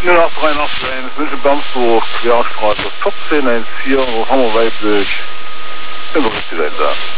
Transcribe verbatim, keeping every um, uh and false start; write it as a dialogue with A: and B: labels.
A: null acht drei acht eins, München Bamsburg, Querstraße vierzehn eins vier, Hammer Weiblich, immer richtig sein da.